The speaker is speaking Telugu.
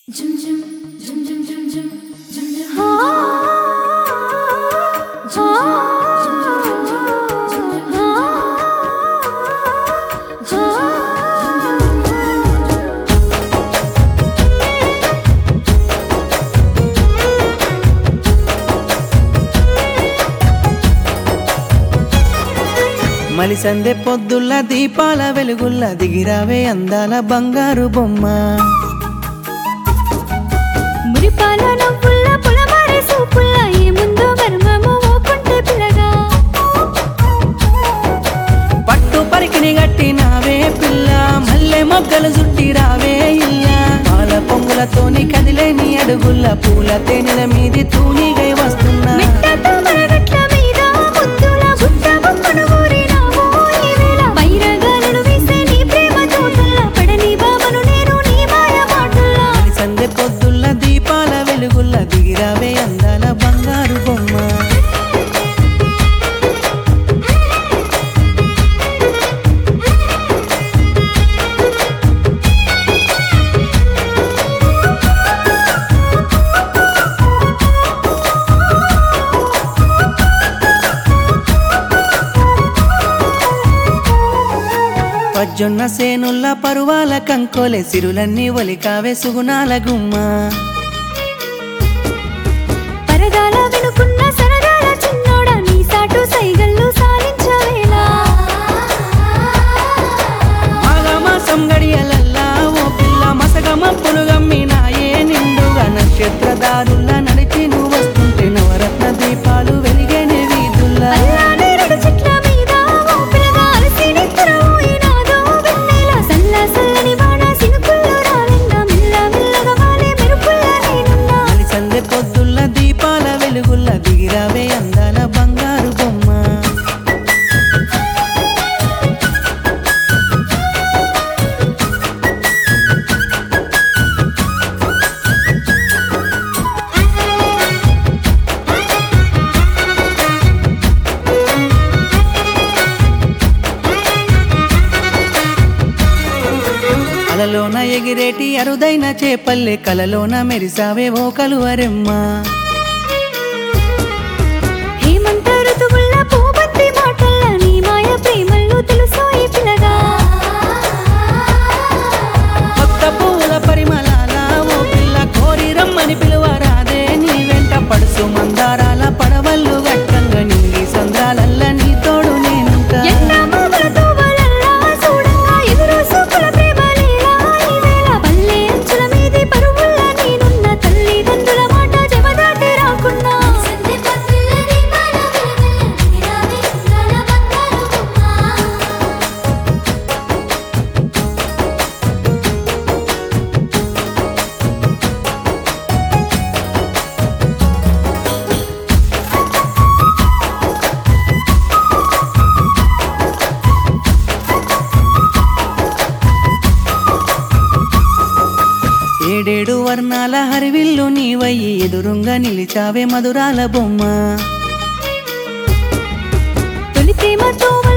మలిసందె పొద్దుల్ల దీపాల వెలుగుల్ల దిగిరావే అందాల బంగారు బొమ్మ. మురిపాల నవ్వుల్ల పొలమారే సూపుల్ల ఏముందో మర్మము ఓకుంటే పిల్లగా. పట్టు పరికిని గట్టినావే పిల్ల, మల్లె మొగ్గలు చుట్టి రావే ఇల్ల. పాల పొంగులతోని కదిలేని అడుగుల్ల పూల తేనెల మీది తూనిగై వస్తున్నా. మెట్టతో మరగట్ల మీద ముద్దుల గుట్ట బొమ్మను ఊరినావో ఈ వేళ. వైరగాలను వేసే నీ ప్రేమ తోటల్ల పడని బామను నేను నీ మాయ మాటల్లా. మలిసందె పొద్దుల్ల దీపాల వెలుగుల్ల దిగిరావే అందాల బంగారు బొమ్మ. పజ్జొన్న సేనుల్ల పరువాల కంకోలే సిరులన్నీ ఒలికావే సుగుణాల గుమ్మ. పరదాల వెనుకున్న సరదాల చిన్నోడ నీ సాటు సైగళ్ళు సాలించవేలా. మాఘమాసం గడియలల్లా ఓ పిల్ల మసగమ పులుగమ్మినాయే నిండుగా. నక్షత్రదారుల్లా నడిచి నువ్వు వస్తుంటే నవరత్న దీపాలు వెలిగేనే వీధుల్లా. అల్లానే రెండు చెట్ల మీద ఓ పిల్లగా అలసి నిద్రపోయినాదో వెన్నెల. సల్ల సల్లని వాన సినుకుల్లో రాలింద మెల్ల మెల్లగా వాలే మెరుపుల్ల నేనున్నా. మలిసందె పొద్దుల్ల దీపాల వెలుగుల్ల దిగిరావే అందాల బంగారు బొమ్మ. అలలోన ఎగిరేటి అరుదైన చేపల్లె కలలోన మెరిసావే ఓ కలువరెమ్మ. హేమంత ఋతువుల్ల పూబంతి మాటల్ల నీ మాయ ప్రేమల్లో తెలుసోయి పిల్లగా. కొత్త పూల పరిమళాల ఓ పిల్ల కోరి రమ్మని పిలువరాదే. నీ వెంట పడుసు మందారాల పడవళ్ళు గట్టంగా నింగి సంద్రాలల్ల నీ తోడు నేనుంటా. ఎండ మామలతో వలల్లా చూడంగా ఎదురు సూపుల ప్రేమ లీలా ఈ వేళ. పల్లె అంచుల మీది పరువుల్ల నేనున్న తల్లిదండ్రుల మాట జమదాటి రాకున్నా. ఏడేడు వర్ణాల హరివిల్లు నీవయ్యి ఎదురుంగా నిలిచావే మధురాల బొమ్మ. తొలి ప్రేమతో